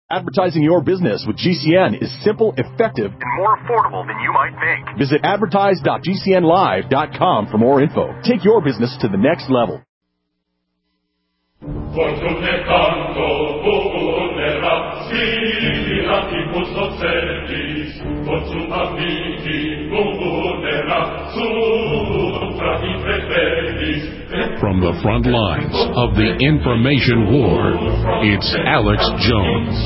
Advertising your business with GCN is simple, effective, and more affordable than you might think. Visit advertise.gcnlive.com for more info. Take your business to the next level. From the front lines of the information war, it's Alex Jones.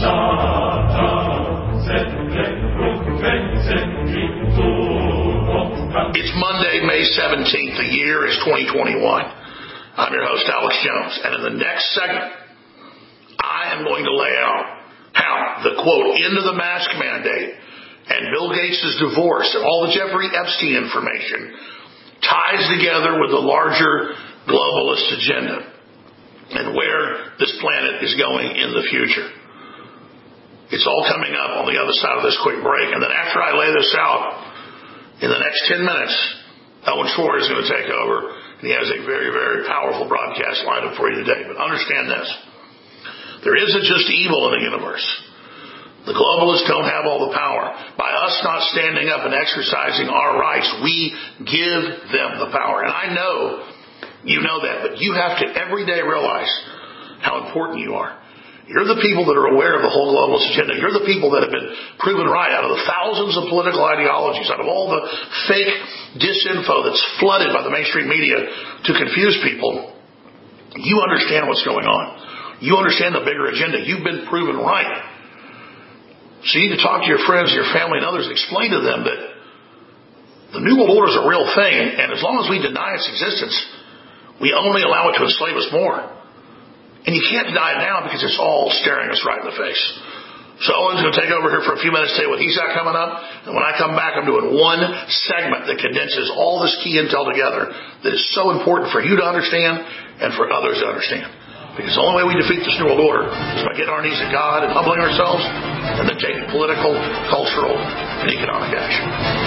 It's Monday, May 17th. The year is 2021. I'm your host, Alex Jones. And in the next segment, I am going to lay out how the, quote, end of the mask mandate and Bill Gates' divorce and all the Jeffrey Epstein information ties together with the larger globalist agenda and where this planet is going in the future. It's all coming up on the other side of this quick break. And then after I lay this out, in the next 10 minutes, Owen Schwartz is going to take over, and he has a very, very powerful broadcast lined up for you today. But understand this. There isn't just evil in the universe. The globalists don't have all the power. By us not standing up and exercising our rights, we give them the power. And I know you know that, but you have to every day realize how important you are. You're the people that are aware of the whole globalist agenda. You're the people that have been proven right out of the thousands of political ideologies, out of all the fake disinfo that's flooded by the mainstream media to confuse people. You understand what's going on. You understand the bigger agenda. You've been proven right. So you need to talk to your friends, your family, and others, and explain to them that the New World Order is a real thing, and as long as we deny its existence, we only allow it to enslave us more. And you can't deny it now because it's all staring us right in the face. So Owen's going to take over here for a few minutes, tell you what he's got coming up, and when I come back, I'm doing one segment that condenses all this key intel together that is so important for you to understand and for others to understand. Because the only way we defeat this New World Order is by getting our knees to God and humbling ourselves and then taking political, cultural, and economic action.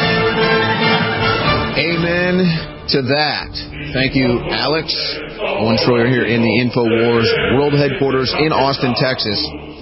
Amen to that. Thank you, Alex. Owen Schroyer here in the InfoWars World Headquarters in Austin, Texas.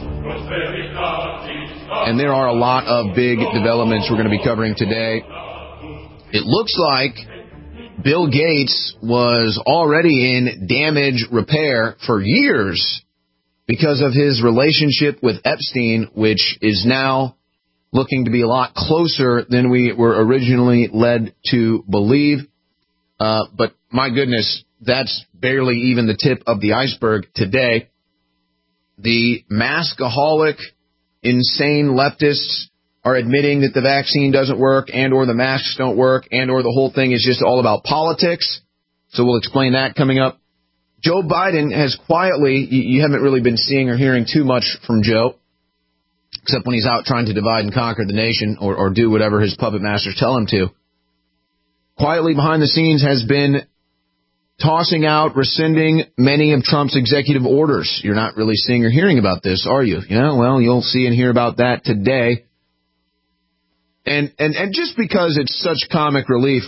And there are a lot of big developments we're going to be covering today. It looks like Bill Gates was already in damage repair for years because of his relationship with Epstein, which is now looking to be a lot closer than we were originally led to believe. But my goodness, that's barely even the tip of the iceberg today. The maskaholic, insane leftists are admitting that the vaccine doesn't work and or the masks don't work and or the whole thing is just all about politics. So we'll explain that coming up. Joe Biden has quietly, you haven't really been seeing or hearing too much from Joe, except when he's out trying to divide and conquer the nation or do whatever his puppet masters tell him to. Quietly behind the scenes has been tossing out, rescinding many of Trump's executive orders. You're not really seeing or hearing about this, are you? Yeah, well, you'll see and hear about that today. And just because it's such comic relief,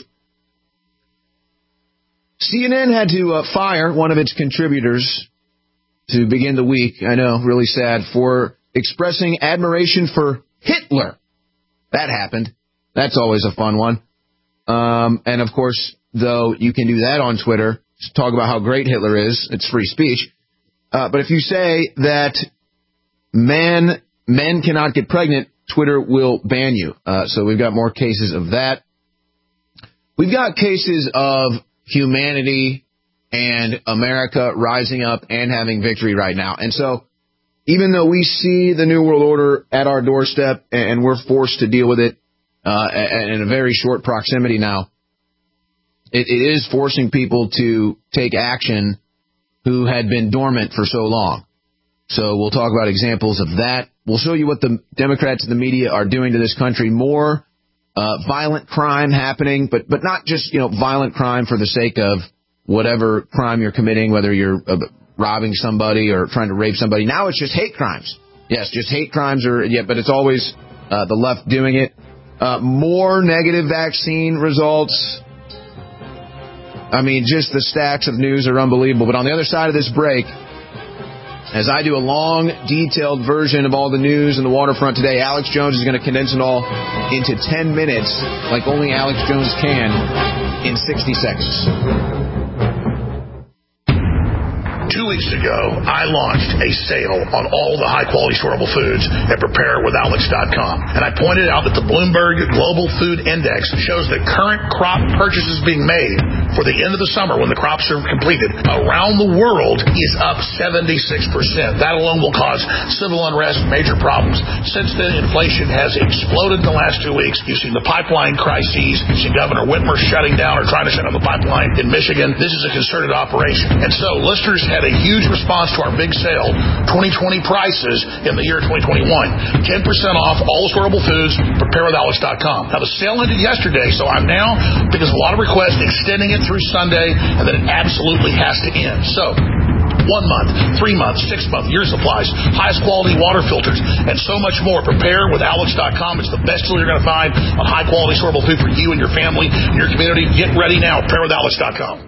CNN had to fire one of its contributors to begin the week, I know, really sad, for expressing admiration for Hitler. That happened. That's always a fun one. And, of course, though you can do that on Twitter, talk about how great Hitler is, it's free speech. But if you say that men cannot get pregnant, Twitter will ban you. So we've got more cases of that. We've got cases of humanity and America rising up and having victory right now. And so even though we see the New World Order at our doorstep and we're forced to deal with it in a very short proximity now, it is forcing people to take action who had been dormant for so long. So we'll talk about examples of that. We'll show you what the Democrats and the media are doing to this country. More violent crime happening, but not just, violent crime for the sake of whatever crime you're committing, whether you're robbing somebody or trying to rape somebody. Now it's just hate crimes. Yes, just hate crimes, but it's always the left doing it. More negative vaccine results. I mean, just the stacks of news are unbelievable. But on the other side of this break, As I do a long, detailed version of all the news in the waterfront today, Alex Jones is going to condense it all into 10 minutes like only Alex Jones can in 60 seconds. 2 weeks ago, I launched a sale on all the high-quality storable foods at preparewithalex.com. And I pointed out that the Bloomberg Global Food Index shows that current crop purchases being made for the end of the summer when the crops are completed around the world is up 76%. That alone will cause civil unrest, major problems. Since then, inflation has exploded in the last 2 weeks. You've seen the pipeline crises. You've seen Governor Whitmer shutting down or trying to shut down the pipeline in Michigan. This is a concerted operation. And so listeners had a huge response to our big sale, 2020 prices in the year 2021. 10% off all storable foods, preparewithalex.com. Now, the sale ended yesterday, so I'm now, because of a lot of requests, extending it through Sunday, and then it absolutely has to end. So, 1 month, 3 months, 6 month, year supplies, highest quality water filters, and so much more. Preparewithalex.com. It's the best tool you're going to find on high quality storable food for you and your family and your community. Get ready now. Preparewithalex.com.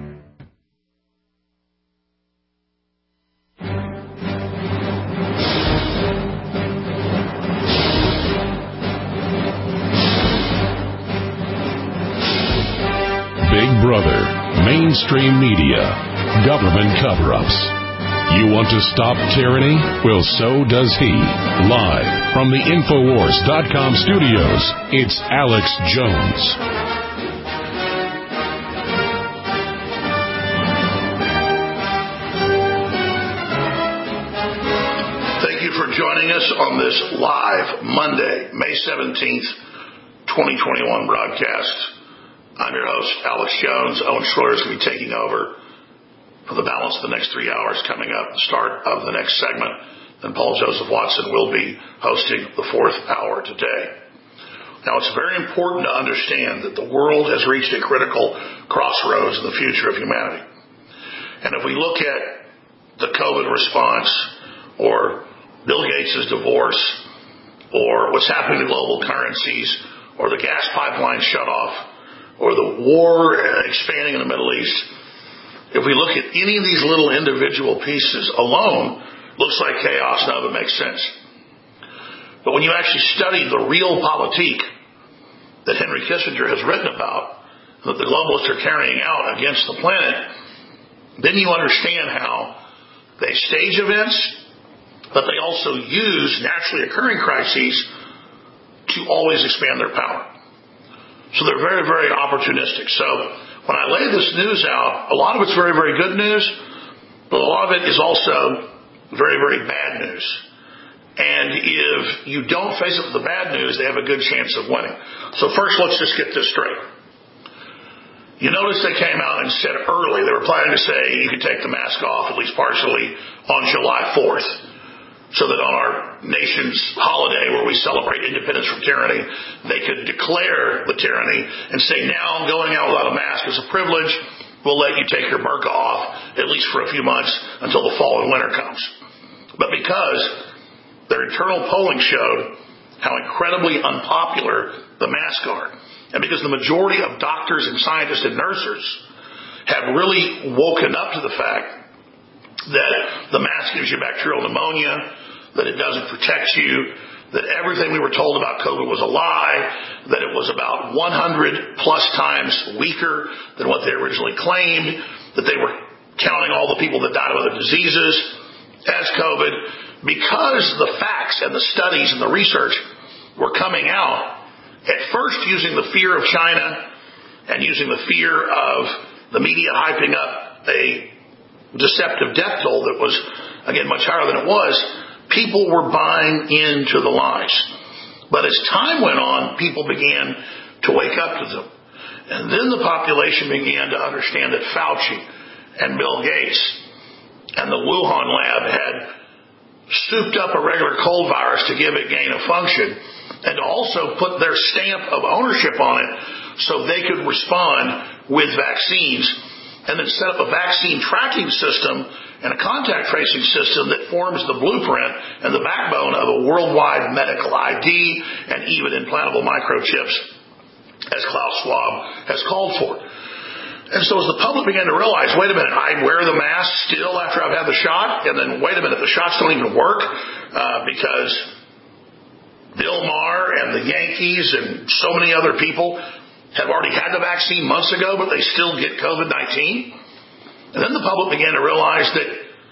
Big Brother, mainstream media, government cover-ups. You want to stop tyranny? Well, so does he. Live from the Infowars.com studios, it's Alex Jones. Thank you for joining us on this live Monday, May 17th, 2021 broadcast. I'm your host, Alex Jones. Owen Schroyer is going to be taking over for the balance of the next 3 hours coming up, the start of the next segment. Then Paul Joseph Watson will be hosting the fourth hour today. Now, it's very important to understand that the world has reached a critical crossroads in the future of humanity. And if we look at the COVID response or Bill Gates' divorce or what's happening to global currencies or the gas pipeline shutoff, or the war expanding in the Middle East, if we look at any of these little individual pieces alone, looks like chaos. None of it makes sense. But when you actually study the real politique that Henry Kissinger has written about, that the globalists are carrying out against the planet, then you understand how they stage events, but they also use naturally occurring crises to always expand their power. So they're very, very opportunistic. So when I lay this news out, a lot of it's very, very good news, but a lot of it is also very, very bad news. And if you don't face up with the bad news, they have a good chance of winning. So first, let's just get this straight. You notice they came out and said early, they were planning to say you could take the mask off, at least partially, on July 4th. So that on our nation's holiday where we celebrate independence from tyranny, they could declare the tyranny and say, now going out without a mask is a privilege. We'll let you take your burqa off, at least for a few months until the fall and winter comes. But because their internal polling showed how incredibly unpopular the masks are, and because the majority of doctors and scientists and nurses have really woken up to the fact that the mask gives you bacterial pneumonia, that it doesn't protect you, that everything we were told about COVID was a lie, that it was about 100 plus times weaker than what they originally claimed, that they were counting all the people that died of other diseases as COVID. Because the facts and the studies and the research were coming out, at first using the fear of China and using the fear of the media hyping up a deceptive death toll that was, again, much higher than it was, people were buying into the lies. But as time went on, people began to wake up to them. And then the population began to understand that Fauci and Bill Gates and the Wuhan lab had souped up a regular cold virus to give it gain of function and to also put their stamp of ownership on it so they could respond with vaccines, and then set up a vaccine tracking system and a contact tracing system that forms the blueprint and the backbone of a worldwide medical ID and even implantable microchips, as Klaus Schwab has called for. And so as the public began to realize, wait a minute, I wear the mask still after I've had the shot, and then wait a minute, the shots don't even work because Bill Maher and the Yankees and so many other people have already had the vaccine months ago, but they still get COVID-19. And then the public began to realize that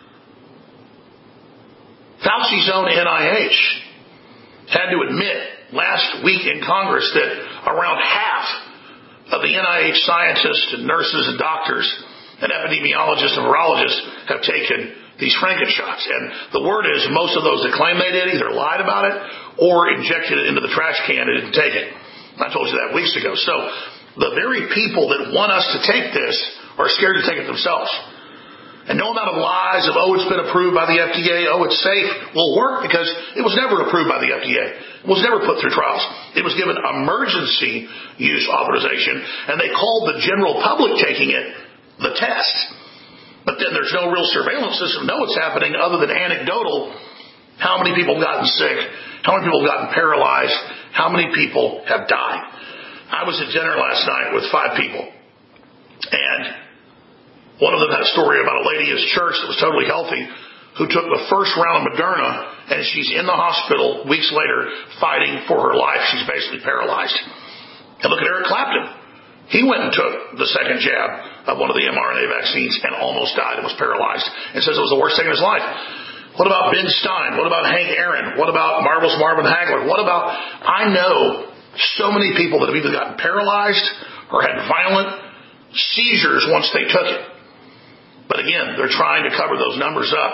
Fauci's own NIH had to admit last week in Congress that around half of the NIH scientists and nurses and doctors and epidemiologists and virologists have taken these Franken shots. And the word is most of those that claim they did either lied about it or injected it into the trash can and didn't take it. I told you that weeks ago. So the very people that want us to take this are scared to take it themselves. And no amount of lies of, oh, it's been approved by the FDA, oh, it's safe, will work because it was never approved by the FDA. It was never put through trials. It was given emergency use authorization, and they called the general public taking it the test. But then there's no real surveillance system, know what's happening other than anecdotal. How many people have gotten sick? How many people have gotten paralyzed? How many people have died? I was at dinner last night with 5 people, and one of them had a story about a lady at his church that was totally healthy who took the first round of Moderna, and she's in the hospital weeks later fighting for her life. She's basically paralyzed. And look at Eric Clapton. He went and took the second jab of one of the mRNA vaccines and almost died and was paralyzed and says it was the worst thing in his life. What about Ben Stein? What about Hank Aaron? What about Marvel's Marvin Hagler? What about, I know so many people that have either gotten paralyzed or had violent seizures once they took it. But again, they're trying to cover those numbers up.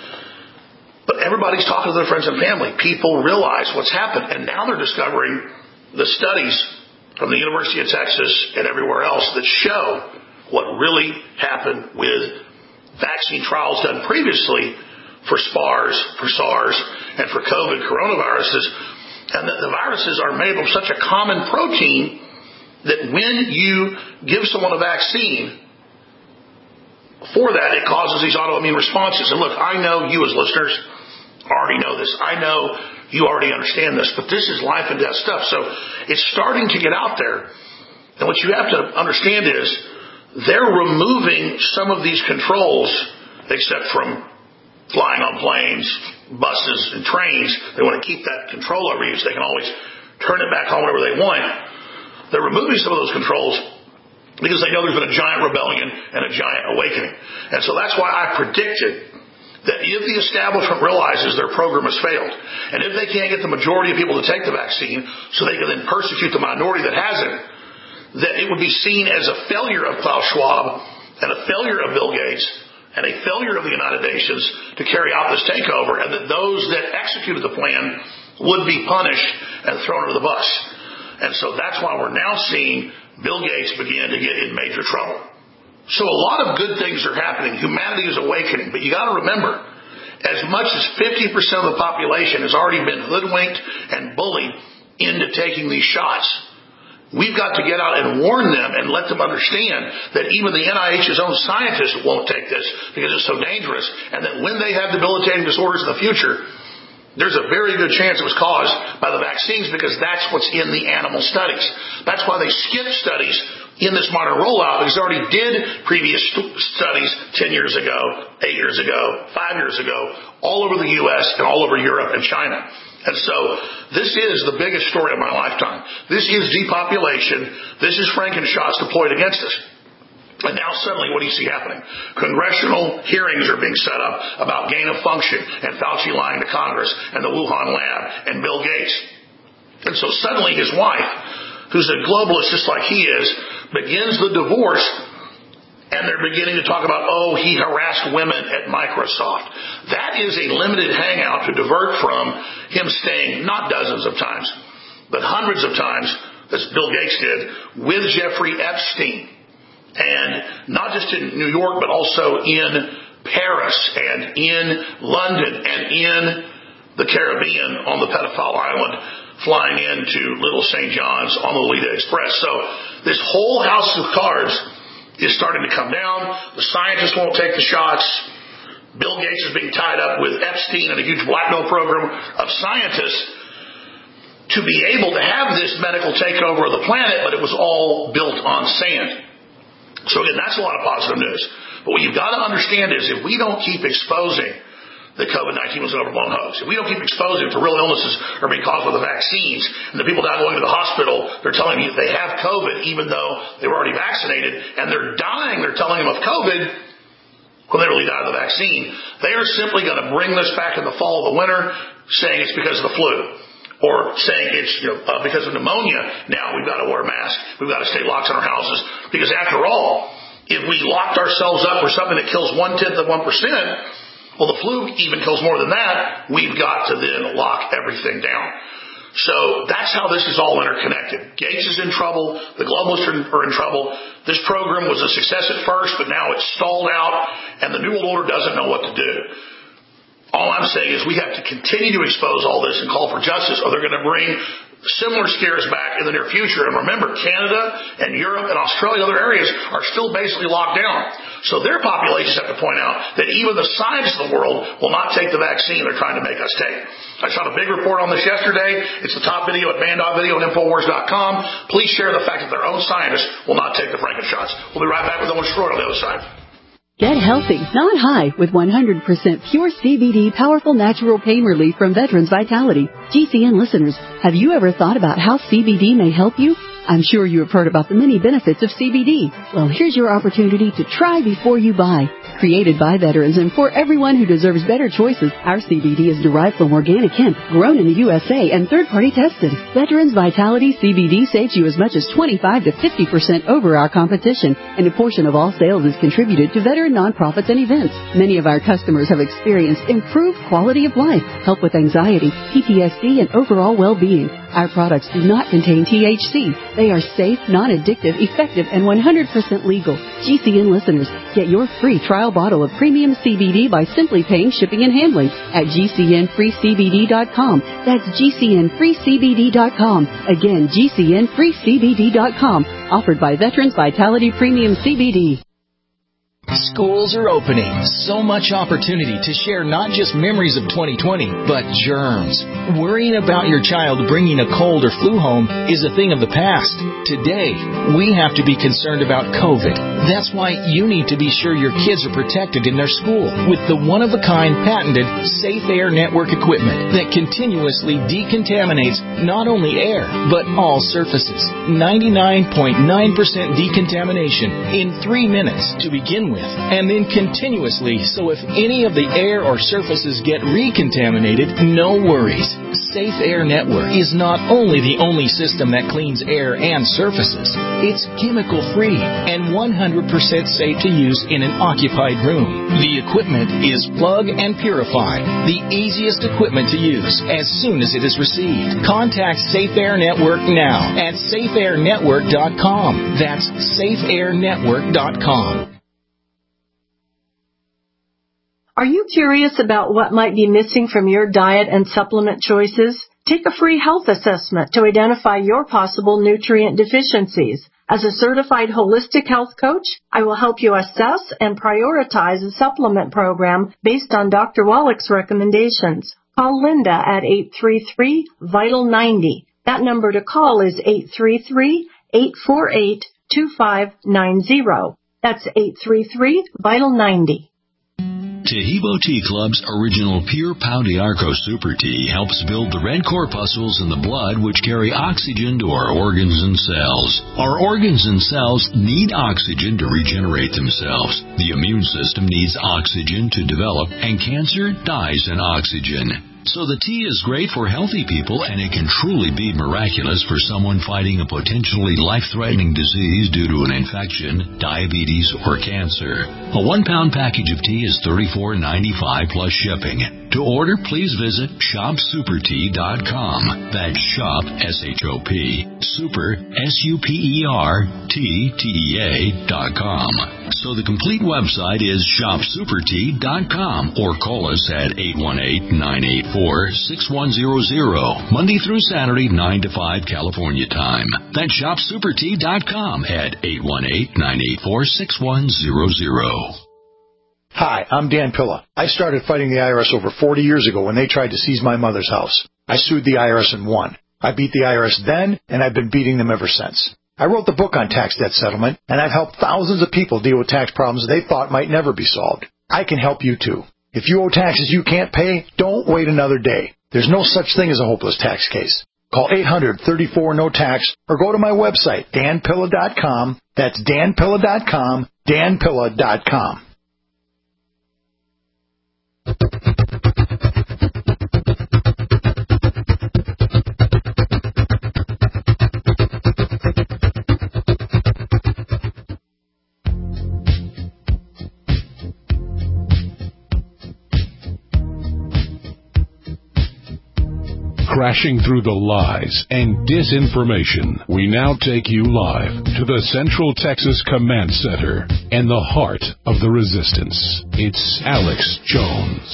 But everybody's talking to their friends and family. People realize what's happened, and now they're discovering the studies from the University of Texas and everywhere else that show what really happened with vaccine trials done previously for SARS, and for COVID coronaviruses, and that the viruses are made of such a common protein that when you give someone a vaccine, for that, it causes these autoimmune responses. And look, I know you as listeners already know this. I know you already understand this, but this is life and death stuff. So it's starting to get out there. And what you have to understand is they're removing some of these controls, except from flying on planes, buses, and trains. They want to keep that control over you so they can always turn it back on whenever they want. They're removing some of those controls because they know there's been a giant rebellion and a giant awakening. And so that's why I predicted that if the establishment realizes their program has failed, and if they can't get the majority of people to take the vaccine so they can then persecute the minority that hasn't, that it would be seen as a failure of Klaus Schwab and a failure of Bill Gates and a failure of the United Nations to carry out this takeover, and that those that executed the plan would be punished and thrown under the bus. And so that's why we're now seeing Bill Gates begin to get in major trouble. So a lot of good things are happening. Humanity is awakening. But you got to remember, as much as 50% of the population has already been hoodwinked and bullied into taking these shots. We've got to get out and warn them and let them understand that even the NIH's own scientists won't take this because it's so dangerous, and that when they have debilitating disorders in the future, there's a very good chance it was caused by the vaccines, because that's what's in the animal studies. That's why they skipped studies in this modern rollout, because they already did previous studies 10 years ago, 8 years ago, 5 years ago, all over the U.S. and all over Europe and China. And so this is the biggest story of my lifetime. This is depopulation. This is Frankenshots deployed against us. And now suddenly, what do you see happening? Congressional hearings are being set up about gain of function and Fauci lying to Congress and the Wuhan lab and Bill Gates. And so suddenly his wife, who's a globalist just like he is, begins the divorce, and they're beginning to talk about, oh, he harassed women at Microsoft. That is a limited hangout to divert from him staying not dozens of times, but hundreds of times, as Bill Gates did, with Jeffrey Epstein. And not just in New York, but also in Paris and in London and in the Caribbean on the pedophile island, flying into Little St. John's on the Lolita Express. So this whole house of cards is starting to come down. The scientists won't take the shots. Bill Gates is being tied up with Epstein and a huge blackmail program of scientists to be able to have this medical takeover of the planet, but it was all built on sand. So again, that's a lot of positive news. But what you've got to understand is if we don't keep exposing that COVID-19 was an overblown hoax, if we don't keep exposing to real illnesses are being caused by the vaccines, and the people now going to the hospital, they're telling me they have COVID even though they were already vaccinated, and they're dying, they're telling them of COVID when they really died of the vaccine, they are simply going to bring this back in the fall of the winter, saying it's because of the flu. Or saying it's because of pneumonia, now we've got to wear a mask, we've got to stay locked in our houses. Because after all, if we locked ourselves up for something that kills 0.1%, well, the flu even kills more than that, we've got to then lock everything down. So that's how this is all interconnected. Gates is in trouble, the globalists are in trouble. This program was a success at first, but now it's stalled out, and the New World Order doesn't know what to do. All I'm saying is we have to continue to expose all this and call for justice, or they're going to bring similar scares back in the near future. And remember, Canada and Europe and Australia, other areas, are still basically locked down. So their populations have to point out that even the scientists of the world will not take the vaccine they're trying to make us take. I shot a big report on this yesterday. It's the top video at band.video and Infowars.com. Please share the fact that their own scientists will not take the Frankenshots. We'll be right back with Owen Shroyer on the other side. Get healthy, not high, with 100% pure CBD powerful natural pain relief from Veterans Vitality. GCN listeners, have you ever thought about how CBD may help you? I'm sure you have heard about the many benefits of CBD. Well, here's your opportunity to try before you buy. Created by veterans and for everyone who deserves better choices, our CBD is derived from organic hemp, grown in the USA, and third-party tested. Veterans Vitality CBD saves you as much as 25 to 50% over our competition, and a portion of all sales is contributed to veteran nonprofits and events. Many of our customers have experienced improved quality of life, help with anxiety, PTSD, and overall well-being. Our products do not contain THC. They are safe, non-addictive, effective, and 100% legal. GCN listeners, get your free trial bottle of premium CBD by simply paying shipping and handling at GCNFreeCBD.com. That's GCNFreeCBD.com. Again, GCNFreeCBD.com. Offered by Veterans Vitality Premium CBD. Schools are opening. So much opportunity to share not just memories of 2020, but germs. Worrying about your child bringing a cold or flu home is a thing of the past. Today, we have to be concerned about COVID. That's why you need to be sure your kids are protected in their school with the one-of-a-kind patented Safe Air Network equipment that continuously decontaminates not only air, but all surfaces. 99.9% decontamination in 3 minutes to begin with, and then continuously, so if any of the air or surfaces get recontaminated, no worries. Safe Air Network is not only the only system that cleans air and surfaces, it's chemical-free and 100% safe to use in an occupied room. The equipment is plug and purify, the easiest equipment to use as soon as it is received. Contact Safe Air Network now at safeairnetwork.com. That's safeairnetwork.com. Are you curious about what might be missing from your diet and supplement choices? Take a free health assessment to identify your possible nutrient deficiencies. As a certified holistic health coach, I will help you assess and prioritize a supplement program based on Dr. Wallach's recommendations. Call Linda at 833-VITAL-90. That number to call is 833-848-2590. That's 833-VITAL-90. Taheebo Tea Club's original Pure Pau d'Arco Super Tea helps build the red corpuscles in the blood which carry oxygen to our organs and cells. Our organs and cells need oxygen to regenerate themselves. The immune system needs oxygen to develop, and cancer dies in oxygen. So the tea is great for healthy people, and it can truly be miraculous for someone fighting a potentially life-threatening disease due to an infection, diabetes, or cancer. A 1-pound package of tea is $34.95 plus shipping. To order, please visit shopsupertea.com. That's shop, S-H-O-P, super, SUPERTEA.com. So the complete website is shopsupertea.com, or call us at 818-984-6100, Monday through Saturday, 9 to 5 California time. That's shopsupertea.com at 818-984-6100. Hi, I'm Dan Pilla. I started fighting the IRS over 40 years ago when they tried to seize my mother's house. I sued the IRS and won. I beat the IRS then, and I've been beating them ever since. I wrote the book on tax debt settlement, and I've helped thousands of people deal with tax problems they thought might never be solved. I can help you too. If you owe taxes you can't pay, don't wait another day. There's no such thing as a hopeless tax case. Call 800-34-NO-TAX or go to my website, danpilla.com. That's danpilla.com, danpilla.com. Crashing through the lies and disinformation, we now take you live to the Central Texas Command Center and the heart of the resistance. It's Alex Jones.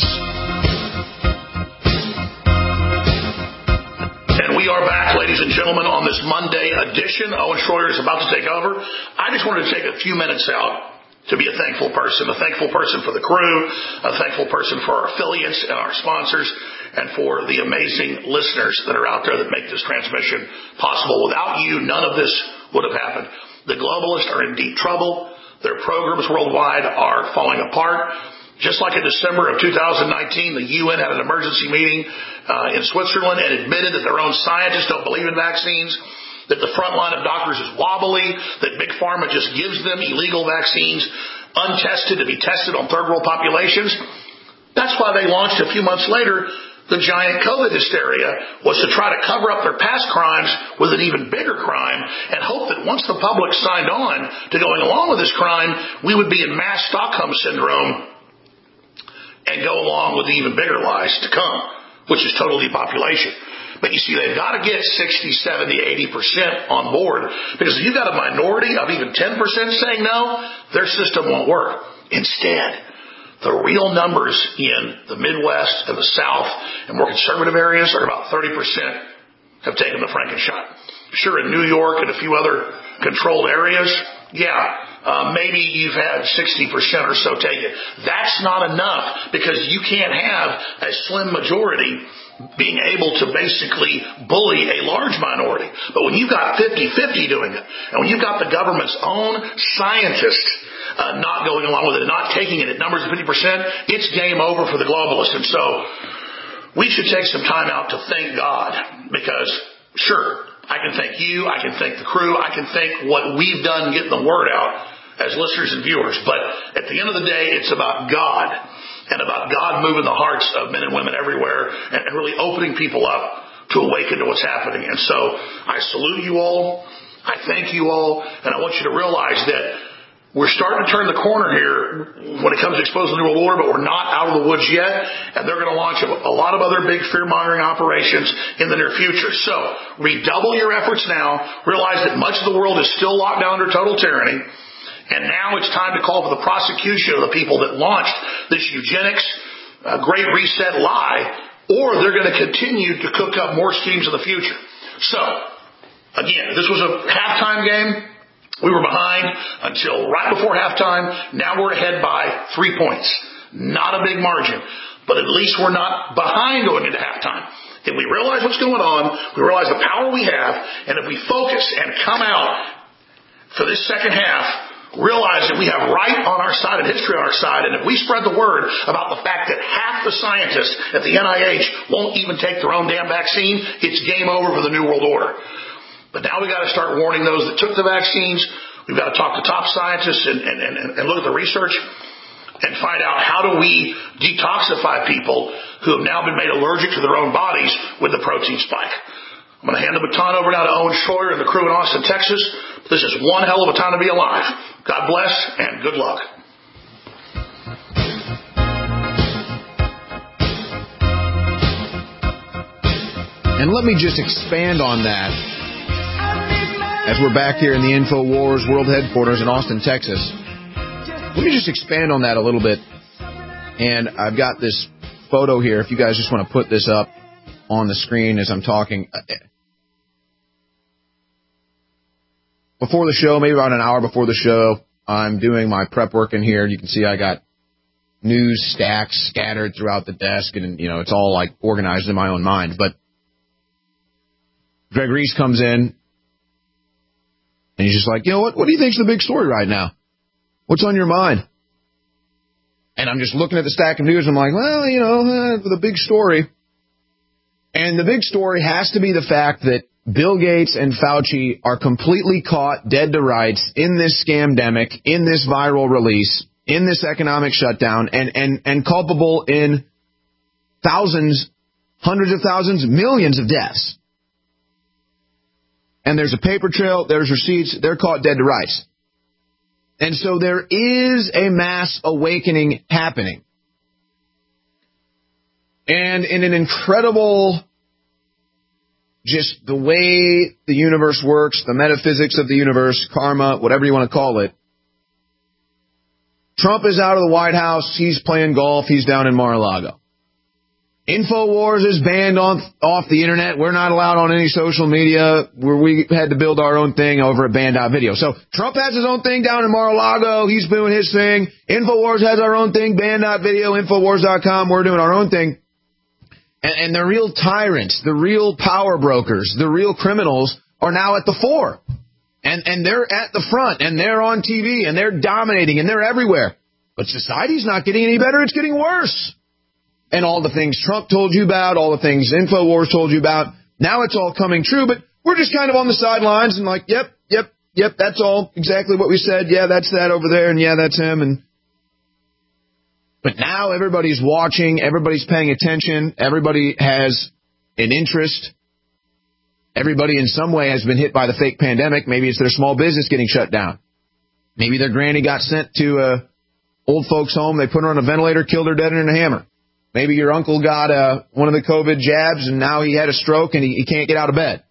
And we are back, ladies and gentlemen, on this Monday edition. Owen Schroyer is about to take over. I just wanted to take a few minutes out to be a thankful person for the crew, a thankful person for our affiliates and our sponsors, and for the amazing listeners that are out there that make this transmission possible. Without you, none of this would have happened. The globalists are in deep trouble. Their programs worldwide are falling apart. Just like in December of 2019, the UN had an emergency meeting in Switzerland and admitted that their own scientists don't believe in vaccines, that the front line of doctors is wobbly, that Big Pharma just gives them illegal vaccines untested to be tested on third world populations. That's why they launched a few months later the giant COVID hysteria, was to try to cover up their past crimes with an even bigger crime and hope that once the public signed on to going along with this crime, we would be in mass Stockholm syndrome and go along with the even bigger lies to come, which is total depopulation. But you see, they've got to get 60, 70, 80% on board, because if you've got a minority of even 10% saying no, their system won't work. Instead, the real numbers in the Midwest and the South and more conservative areas are about 30% have taken the Frankenshot. Sure, in New York and a few other controlled areas, maybe you've had 60% or so take it. That's not enough, because you can't have a slim majority being able to basically bully a large minority. But when you've got 50-50 doing it, and when you've got the government's own scientists not going along with it and not taking it at numbers of 50%, it's game over for the globalists. And so we should take some time out to thank God, because sure, I can thank you, I can thank the crew, I can thank what we've done getting the word out as listeners and viewers. But at the end of the day, it's about God, and about God moving the hearts of men and women everywhere and really opening people up to awaken to what's happening. And so I salute you all, I thank you all, and I want you to realize that we're starting to turn the corner here when it comes to exposing the New World Order, but we're not out of the woods yet, and they're going to launch a lot of other big fear-mongering operations in the near future. So redouble your efforts now. Realize that much of the world is still locked down under total tyranny, and now it's time to call for the prosecution of the people that launched this eugenics, Great Reset lie, or they're going to continue to cook up more schemes in the future. So, again, this was a halftime game. We were behind until right before halftime. Now we're ahead by 3 points. Not a big margin, but at least we're not behind going into halftime. If we realize what's going on, we realize the power we have, and if we focus and come out for this second half, realize that we have right on our side and history on our side, and if we spread the word about the fact that half the scientists at the NIH won't even take their own damn vaccine, it's game over for the New World Order. But now we've got to start warning those that took the vaccines. We've got to talk to top scientists and look at the research and find out how do we detoxify people who have now been made allergic to their own bodies with the protein spike. I'm going to hand the baton over now to Owen Schroyer and the crew in Austin, Texas. This is one hell of a time to be alive. God bless and good luck. And let me just expand on that. As we're back here in the InfoWars World Headquarters in Austin, Texas, let me just expand on that a little bit. And I've got this photo here. If you guys just want to put this up on the screen as I'm talking. Before the show, maybe about an hour before the show, I'm doing my prep work in here. You can see I got news stacks scattered throughout the desk, and, you know, it's all like organized in my own mind. But Greg Reese comes in, And he's just like, you know what? What do you think's the big story right now? What's on your mind? And I'm just looking at the stack of news. I'm like, well, the big story. And the big story has to be the fact that Bill Gates and Fauci are completely caught dead to rights in this scamdemic, in this viral release, in this economic shutdown, and culpable in thousands, hundreds of thousands, millions of deaths. And there's a paper trail, there's receipts, they're caught dead to rights. And so there is a mass awakening happening. And in an incredible, just the way the universe works, the metaphysics of the universe, karma, whatever you want to call it, Trump is out of the White House, he's playing golf, he's down in Mar-a-Lago. InfoWars is banned off the internet. We're not allowed on any social media. We had to build our own thing over a banned out video. So Trump has his own thing down in Mar-a-Lago. He's doing his thing. InfoWars has our own thing, banned out video, Infowars.com. We're doing our own thing. And the real tyrants, the real power brokers, the real criminals are now at the fore. And they're at the front, and they're on TV, and they're dominating, and they're everywhere. But society's not getting any better. It's getting worse. And all the things Trump told you about, all the things InfoWars told you about, now it's all coming true, but we're just kind of on the sidelines and like, yep, that's all exactly what we said. Yeah, that's that over there, and yeah, that's him. But now everybody's watching, everybody's paying attention, everybody has an interest. Everybody in some way has been hit by the fake pandemic. Maybe it's their small business getting shut down. Maybe their granny got sent to a old folks home, they put her on a ventilator, killed her dead in a hammer. Maybe your uncle got one of the COVID jabs, and now he had a stroke, and he can't get out of bed.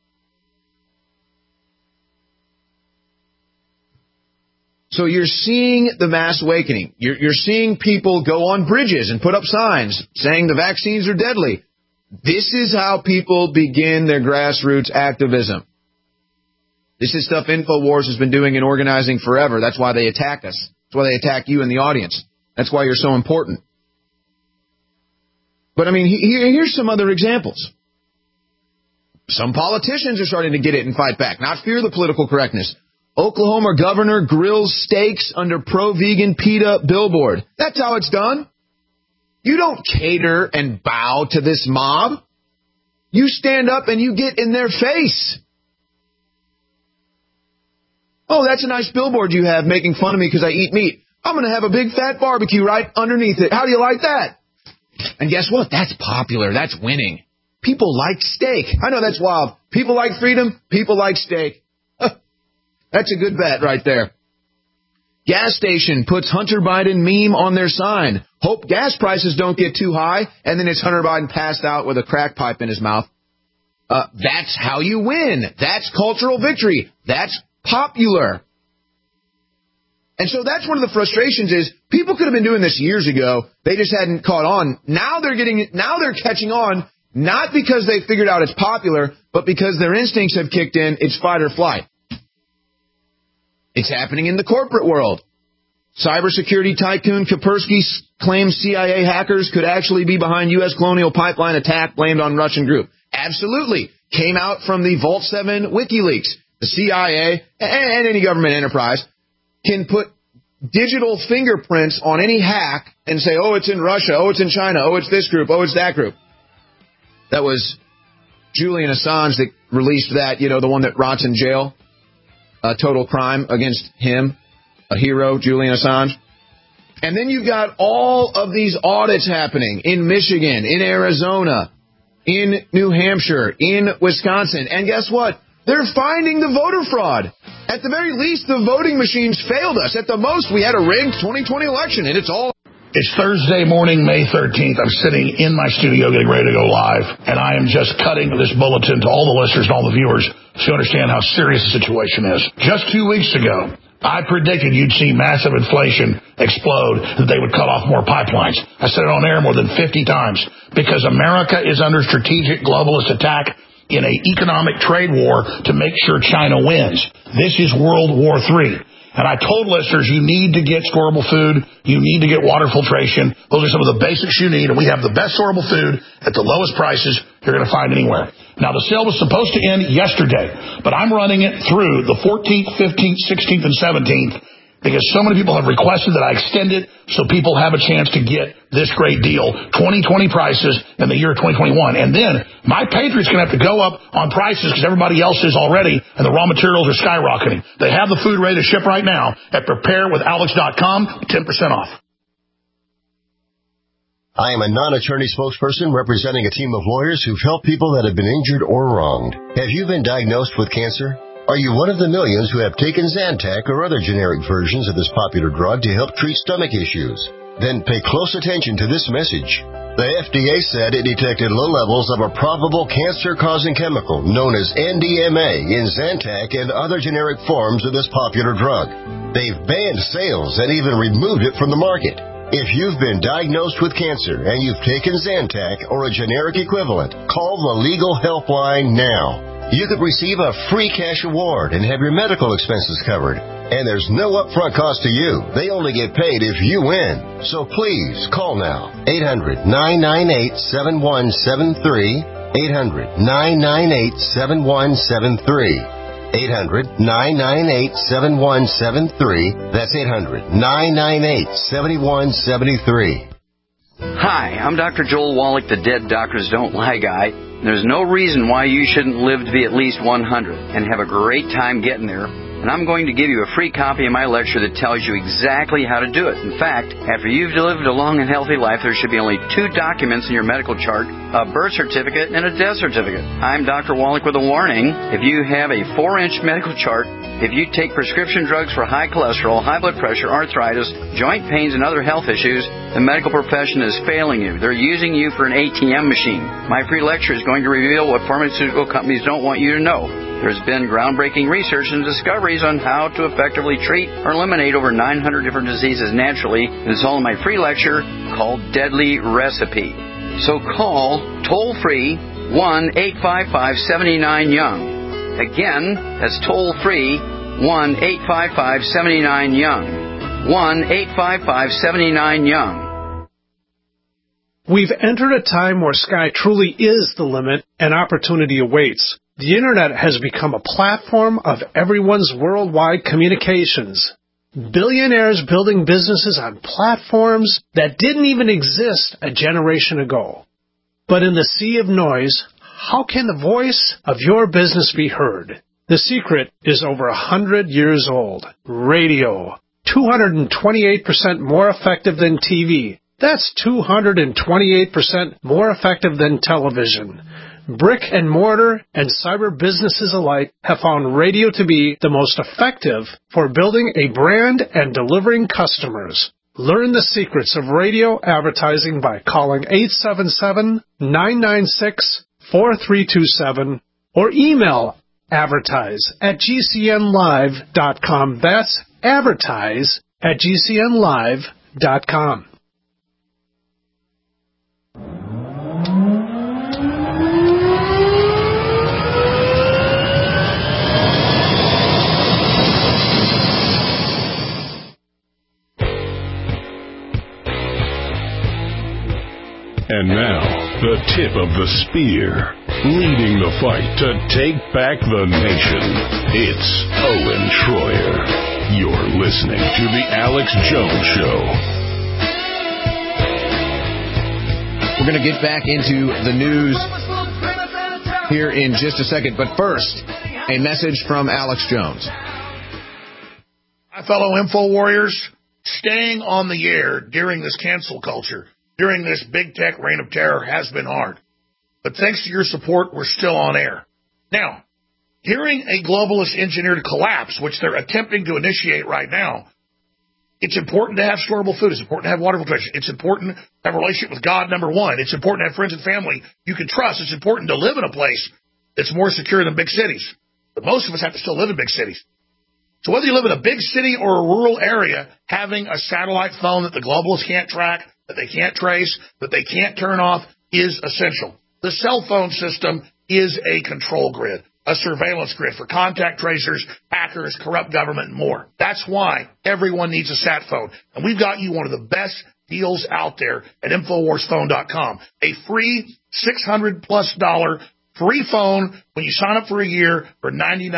So you're seeing the mass awakening. You're seeing people go on bridges and put up signs saying the vaccines are deadly. This is how people begin their grassroots activism. This is stuff InfoWars has been doing and organizing forever. That's why they attack us. That's why they attack you in the audience. That's why you're so important. But, I mean, here's some other examples. Some politicians are starting to get it and fight back, not fear the political correctness. Oklahoma governor grills steaks under pro-vegan PETA billboard. That's how it's done. You don't cater and bow to this mob. You stand up and you get in their face. Oh, that's a nice billboard you have making fun of me because I eat meat. I'm going to have a big fat barbecue right underneath it. How do you like that? And guess what? That's popular. That's winning. People like steak. I know that's wild. People like freedom. People like steak. That's a good bet right there. Gas station puts Hunter Biden meme on their sign. Hope gas prices don't get too high. And then it's Hunter Biden passed out with a crack pipe in his mouth. That's how you win. That's cultural victory. That's popular. And so that's one of the frustrations is people could have been doing this years ago. They just hadn't caught on. Now they're catching on, not because they figured out it's popular, but because their instincts have kicked in. It's fight or flight. It's happening in the corporate world. Cybersecurity tycoon Kaspersky claims CIA hackers could actually be behind U.S. Colonial Pipeline attack blamed on Russian group. Absolutely. Came out from the Vault 7 WikiLeaks. The CIA and any government enterprise can put digital fingerprints on any hack and say, oh, it's in Russia, oh, it's in China, oh, it's this group, oh, it's that group. That was Julian Assange that released that, the one that rots in jail. A total crime against him, a hero, Julian Assange. And then you've got all of these audits happening in Michigan, in Arizona, in New Hampshire, in Wisconsin. And guess what? They're finding the voter fraud. At the very least, the voting machines failed us. At the most, we had a rigged 2020 election, and it's all... It's Thursday morning, May 13th. I'm sitting in my studio getting ready to go live, and I am just cutting this bulletin to all the listeners and all the viewers so you understand how serious the situation is. Just 2 weeks ago, I predicted you'd see massive inflation explode, that they would cut off more pipelines. I said it on air more than 50 times because America is under strategic globalist attack in an economic trade war to make sure China wins. This is World War III. And I told listeners, you need to get storable food. You need to get water filtration. Those are some of the basics you need. And we have the best storable food at the lowest prices you're going to find anywhere. Now, the sale was supposed to end yesterday, but I'm running it through the 14th, 15th, 16th, and 17th because so many people have requested that I extend it so people have a chance to get this great deal, 2020 prices in the year 2021. And then my Patriot's going to have to go up on prices because everybody else is already, and the raw materials are skyrocketing. They have the food ready to ship right now at preparewithalex.com, 10% off. I am a non-attorney spokesperson representing a team of lawyers who've helped people that have been injured or wronged. Have you been diagnosed with cancer? Are you one of the millions who have taken Zantac or other generic versions of this popular drug to help treat stomach issues? Then pay close attention to this message. The FDA said it detected low levels of a probable cancer-causing chemical known as NDMA in Zantac and other generic forms of this popular drug. They've banned sales and even removed it from the market. If you've been diagnosed with cancer and you've taken Zantac or a generic equivalent, call the Legal Helpline now. You could receive a free cash award and have your medical expenses covered. And there's no upfront cost to you. They only get paid if you win. So please, call now. 800-998-7173. 800-998-7173. 800-998-7173. That's 800-998-7173. Hi, I'm Dr. Joel Wallach, the Dead Doctors Don't Lie guy. There's no reason why you shouldn't live to be at least 100 and have a great time getting there. And I'm going to give you a free copy of my lecture that tells you exactly how to do it. In fact, after you've lived a long and healthy life, there should be only 2 documents in your medical chart, a birth certificate and a death certificate. I'm Dr. Wallach with a warning. If you have a 4-inch medical chart, if you take prescription drugs for high cholesterol, high blood pressure, arthritis, joint pains, and other health issues, the medical profession is failing you. They're using you for an ATM machine. My free lecture is going to reveal what pharmaceutical companies don't want you to know. There's been groundbreaking research and discoveries on how to effectively treat or eliminate over 900 different diseases naturally. It's all in my free lecture called Deadly Recipe. So call toll-free 1-855-79-YOUNG. Again, that's toll-free 1-855-79-YOUNG. 1-855-79-YOUNG. We've entered a time where sky truly is the limit and opportunity awaits. The Internet has become a platform of everyone's worldwide communications. Billionaires building businesses on platforms that didn't even exist a generation ago. But in the sea of noise, how can the voice of your business be heard? The secret is over 100 years old. Radio. 228% more effective than TV. That's 228% more effective than television. Brick and mortar and cyber businesses alike have found radio to be the most effective for building a brand and delivering customers. Learn the secrets of radio advertising by calling 877-996-4327 or email advertise@gcnlive.com. That's advertise@gcnlive.com. And now, the tip of the spear, leading the fight to take back the nation. It's Owen Schroyer. You're listening to The Alex Jones Show. We're going to get back into the news here in just a second. But first, a message from Alex Jones. My fellow Info Warriors, staying on the air during this cancel culture, during this big tech reign of terror has been hard. But thanks to your support, we're still on air. Now, hearing a globalist engineered collapse, which they're attempting to initiate right now, it's important to have storable food. It's important to have water filtration. It's important to have a relationship with God, number one. It's important to have friends and family you can trust. It's important to live in a place that's more secure than big cities. But most of us have to still live in big cities. So whether you live in a big city or a rural area, having a satellite phone that the globalists can't track, that they can't trace, that they can't turn off, is essential. The cell phone system is a control grid. a surveillance grid for contact tracers, hackers, corrupt government, and more. That's why everyone needs a sat phone. And we've got you one of the best deals out there at InfoWarsPhone.com. A free $600+ free phone when you sign up for a year for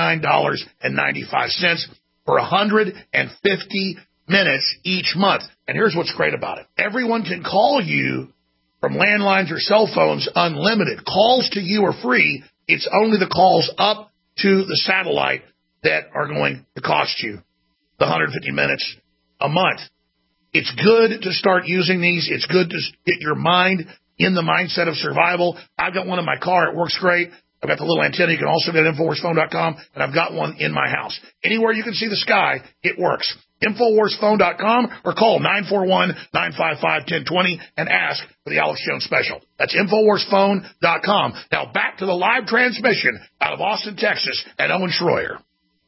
$99.95 for 150 minutes each month. And here's what's great about it. Everyone can call you from landlines or cell phones unlimited. Calls to you are free. It's only the calls up to the satellite that are going to cost you the 150 minutes a month. It's good to start using these. It's good to get your mind in the mindset of survival. I've got one in my car. It works great. I've got the little antenna. You can also get it at InfoWarsPhone.com, and I've got one in my house. Anywhere you can see the sky, it works. InfoWarsPhone.com or call 941-955-1020 and ask for the Alex Jones special. That's InfoWarsPhone.com. Now back to the live transmission out of Austin, Texas, and Owen Schroyer.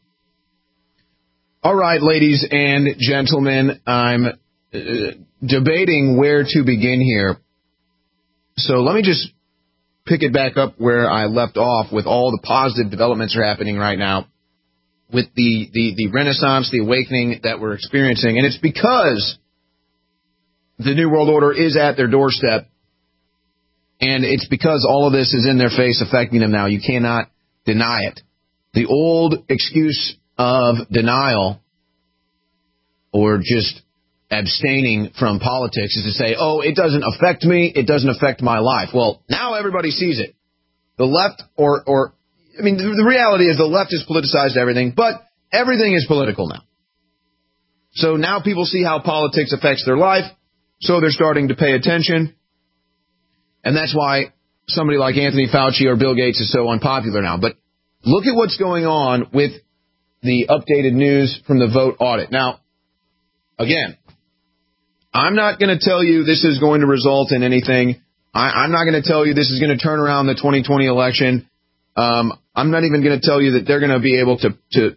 All right, ladies and gentlemen, I'm debating where to begin here. So let me just pick it back up where I left off with all the positive developments are happening right now with the renaissance, the awakening that we're experiencing. And it's because the New World Order is at their doorstep, and it's because all of this is in their face affecting them now. You cannot deny it. The old excuse of denial or just abstaining from politics is to say, oh, it doesn't affect me, it doesn't affect my life. Well, now everybody sees it. The left the reality is the left has politicized everything, but everything is political now. So now people see how politics affects their life, so they're starting to pay attention. And that's why somebody like Anthony Fauci or Bill Gates is so unpopular now. But look at what's going on with the updated news from the vote audit. Now, again, I'm not going to tell you this is going to result in anything. I'm not going to tell you this is going to turn around the 2020 election. I'm not even going to tell you that they're going to be able to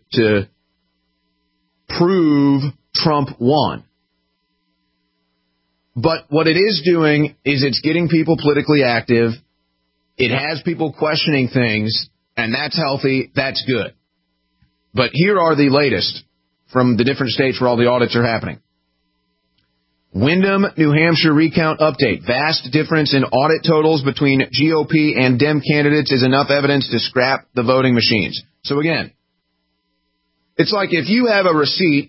prove Trump won. But what it is doing is it's getting people politically active. It has people questioning things, and that's healthy. That's good. But here are the latest from the different states where all the audits are happening. Windham, New Hampshire recount update. Vast difference in audit totals between GOP and Dem candidates is enough evidence to scrap the voting machines. So again, it's like if you have a receipt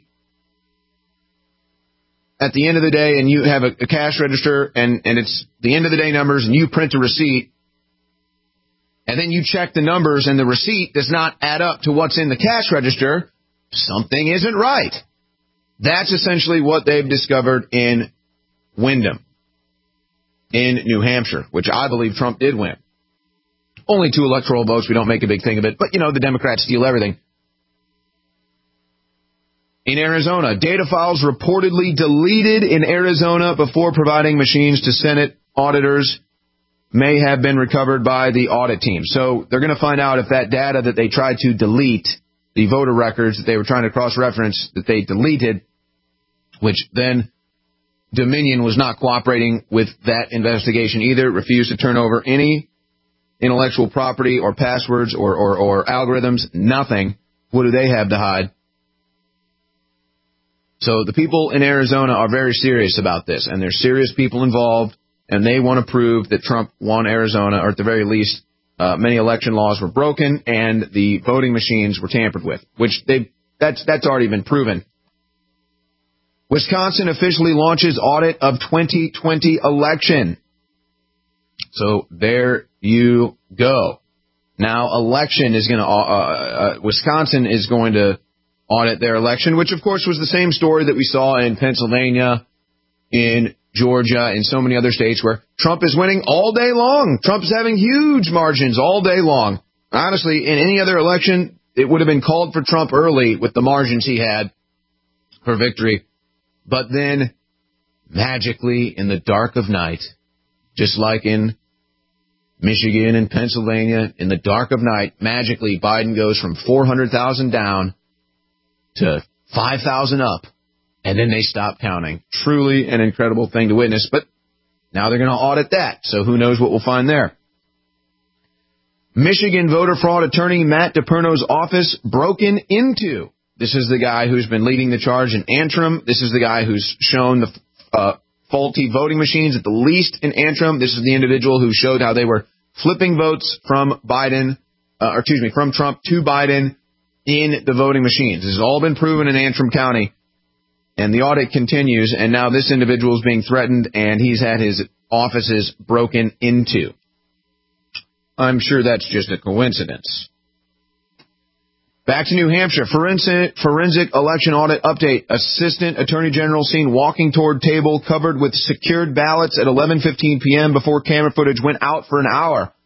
at the end of the day and you have a cash register and it's the end of the day numbers and you print a receipt and then you check the numbers and the receipt does not add up to what's in the cash register, something isn't right. That's essentially what they've discovered in Windham, in New Hampshire, which I believe Trump did win. Only 2 electoral votes. We don't make a big thing of it. But, the Democrats steal everything. In Arizona, data files reportedly deleted in Arizona before providing machines to Senate auditors may have been recovered by the audit team. So they're going to find out if that data that they tried to delete, the voter records that they were trying to cross-reference, that they deleted, which then Dominion was not cooperating with that investigation either, refused to turn over any intellectual property or passwords or algorithms, nothing. What do they have to hide? So the people in Arizona are very serious about this, and there's serious people involved, and they want to prove that Trump won Arizona, or at the very least, many election laws were broken and the voting machines were tampered with, which that's already been proven. Wisconsin officially launches audit of 2020 election. So there you go. Now election is going to Wisconsin is going to audit their election, which of course was the same story that we saw in Pennsylvania, in Georgia, and so many other states where Trump is winning all day long. Trump is having huge margins all day long. Honestly, in any other election, it would have been called for Trump early with the margins he had for victory. But then, magically, in the dark of night, just like in Michigan and Pennsylvania, in the dark of night, magically, Biden goes from 400,000 down to 5,000 up. And then they stop counting. Truly an incredible thing to witness. But now they're going to audit that. So who knows what we'll find there. Michigan voter fraud attorney Matt DePerno's office broken into. This is the guy who's been leading the charge in Antrim. This is the guy who's shown the faulty voting machines at the least in Antrim. This is the individual who showed how they were flipping votes from from Trump to Biden in the voting machines. This has all been proven in Antrim County, and the audit continues, and now this individual is being threatened, and he's had his offices broken into. I'm sure that's just a coincidence. Back to New Hampshire. Forensic election audit update. Assistant Attorney General seen walking toward table covered with secured ballots at 11:15 p.m. before camera footage went out for an hour.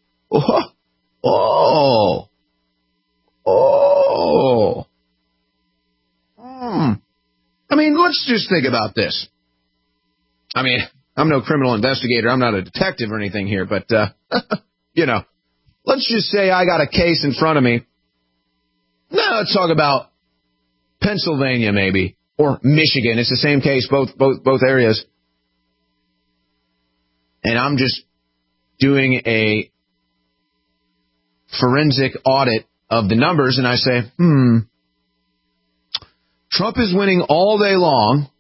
I mean, let's just think about this. I mean, I'm no criminal investigator. I'm not a detective or anything here, but, let's just say I got a case in front of me. Now let's talk about Pennsylvania maybe, or Michigan. It's the same case, both areas. And I'm just doing a forensic audit of the numbers, and I say, Trump is winning all day long,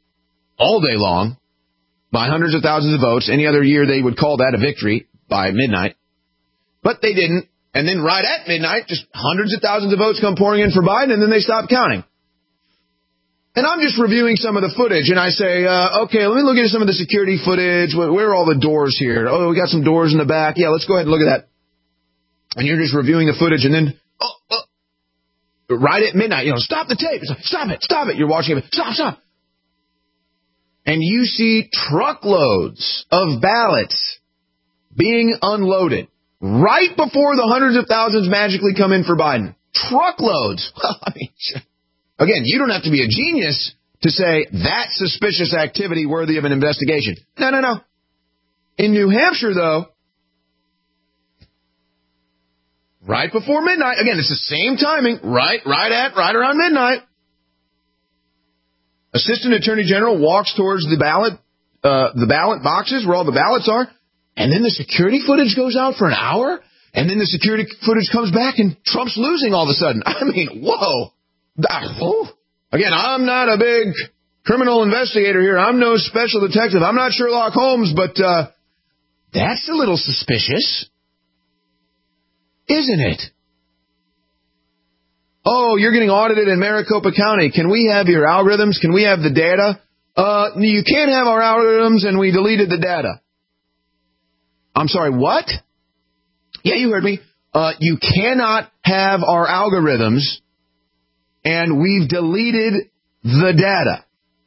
by hundreds of thousands of votes. Any other year they would call that a victory by midnight. But they didn't. And then right at midnight, just hundreds of thousands of votes come pouring in for Biden, and then they stop counting. And I'm just reviewing some of the footage, and I say, okay, let me look at some of the security footage. Where are all the doors here? Oh, we got some doors in the back. Yeah, let's go ahead and look at that. And you're just reviewing the footage, and then, right at midnight, stop the tape. It's like, stop it. You're watching it. Stop. And you see truckloads of ballots being unloaded right before the hundreds of thousands magically come in for Biden. Truckloads. I mean, again, you don't have to be a genius to say that's suspicious activity worthy of an investigation. No. In New Hampshire, though, right before midnight, again, it's the same timing, right around midnight, Assistant Attorney General walks towards the ballot boxes where all the ballots are, and then the security footage goes out for an hour, and then the security footage comes back, and Trump's losing all of a sudden. I mean, whoa. Again, I'm not a big criminal investigator here. I'm no special detective. I'm not Sherlock Holmes, but that's a little suspicious, isn't it? Oh, you're getting audited in Maricopa County. Can we have your algorithms? Can we have the data? You can't have our algorithms, and we deleted the data. I'm sorry, what? Yeah, you heard me. You cannot have our algorithms, and we've deleted the data.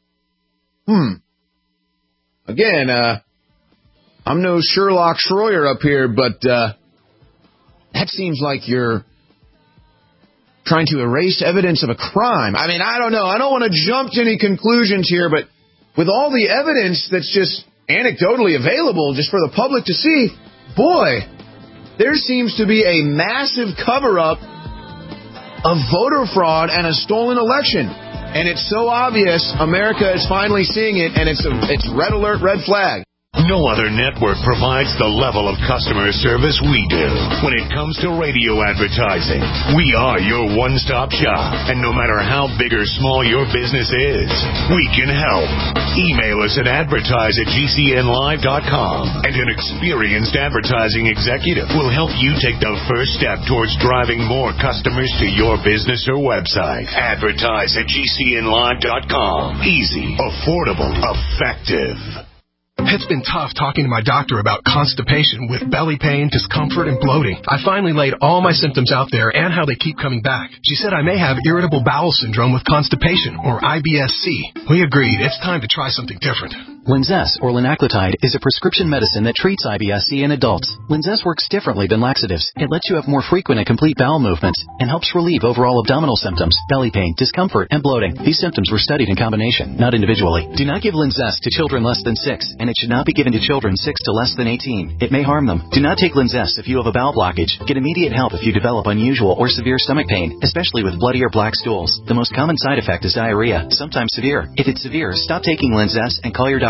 Again, I'm no Sherlock Schroyer up here, but that seems like you're trying to erase evidence of a crime. I mean, I don't know. I don't want to jump to any conclusions here, but with all the evidence that's just anecdotally available just for the public to see, boy, there seems to be a massive cover-up of voter fraud and a stolen election. And it's so obvious America is finally seeing it, and it's red alert, red flag. No other network provides the level of customer service we do. When it comes to radio advertising, we are your one-stop shop. And no matter how big or small your business is, we can help. Email us at advertise@gcnlive.com, and an experienced advertising executive will help you take the first step towards driving more customers to your business or website. Advertise@gcnlive.com. Easy, affordable, effective. It's been tough talking to my doctor about constipation with belly pain, discomfort, and bloating. I finally laid all my symptoms out there and how they keep coming back. She said I may have irritable bowel syndrome with constipation, or IBS-C. We agreed it's time to try something different. Linzess, or linaclotide, is a prescription medicine that treats IBS-C in adults. Linzess works differently than laxatives. It lets you have more frequent and complete bowel movements and helps relieve overall abdominal symptoms, belly pain, discomfort, and bloating. These symptoms were studied in combination, not individually. Do not give Linzess to children less than 6, and it should not be given to children 6 to less than 18. It may harm them. Do not take Linzess if you have a bowel blockage. Get immediate help if you develop unusual or severe stomach pain, especially with bloody or black stools. The most common side effect is diarrhea, sometimes severe. If it's severe, stop taking Linzess and call your doctor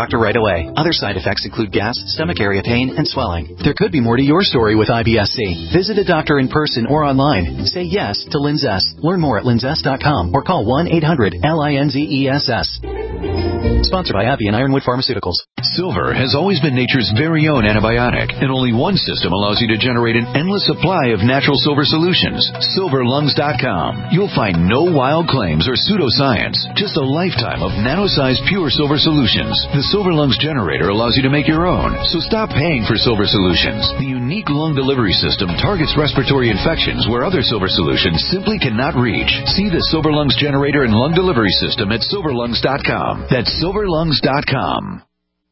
doctor right away. Other side effects include gas, stomach area pain, and swelling. There could be more to your story with IBS-C. Visit a doctor in person or online. Say yes to Linzess. Learn more at linzess.com or call 1-800-LINZESS. Sponsored by AbbVie and Ironwood Pharmaceuticals. Silver has always been nature's very own antibiotic, and only one system allows you to generate an endless supply of natural silver solutions. SilverLungs.com. You'll find no wild claims or pseudoscience, just a lifetime of nano-sized pure silver solutions. The Silver Lungs generator allows you to make your own, so stop paying for silver solutions. The unique lung delivery system targets respiratory infections where other silver solutions simply cannot reach. See the Silver Lungs generator and lung delivery system at SilverLungs.com. That's SilverLungs.com.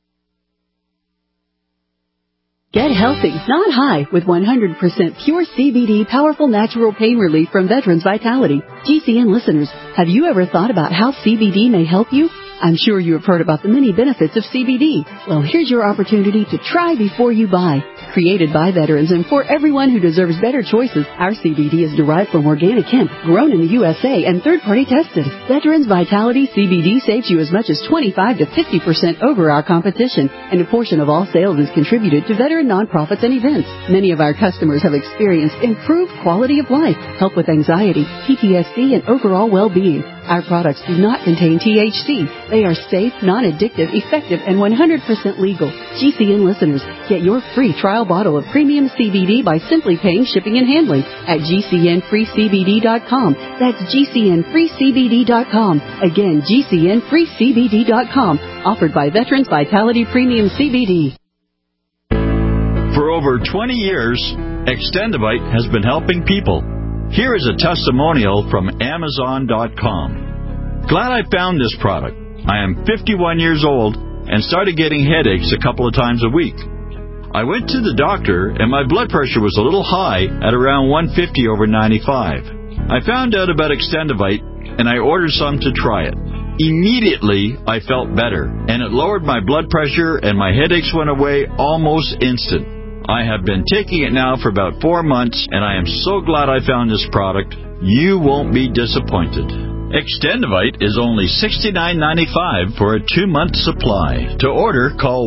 Get healthy, not high, with 100% pure CBD powerful natural pain relief from Veterans Vitality. GCN listeners, have you ever thought about how CBD may help you? I'm sure you have heard about the many benefits of CBD. Well, here's your opportunity to try before you buy. Created by veterans and for everyone who deserves better choices, our CBD is derived from organic hemp, grown in the USA, and third-party tested. Veterans Vitality CBD saves you as much as 25 to 50% over our competition, and a portion of all sales is contributed to veteran nonprofits and events. Many of our customers have experienced improved quality of life, help with anxiety, PTSD, and overall well-being. Our products do not contain THC. They are safe, non-addictive, effective, and 100% legal. GCN listeners, get your free trial bottle of premium CBD by simply paying shipping and handling at GCNFreeCBD.com. That's GCNFreeCBD.com. Again, GCNFreeCBD.com. Offered by Veterans Vitality Premium CBD. For over 20 years, Extendivite has been helping people. Here is a testimonial from Amazon.com. Glad I found this product. I am 51 years old and started getting headaches a couple of times a week. I went to the doctor and my blood pressure was a little high at around 150 over 95. I found out about Extendivite and I ordered some to try it. Immediately, I felt better and it lowered my blood pressure and my headaches went away almost instant. I have been taking it now for about 4 months, and I am so glad I found this product. You won't be disappointed. Extendivite is only $69.95 for a 2-month supply. To order, call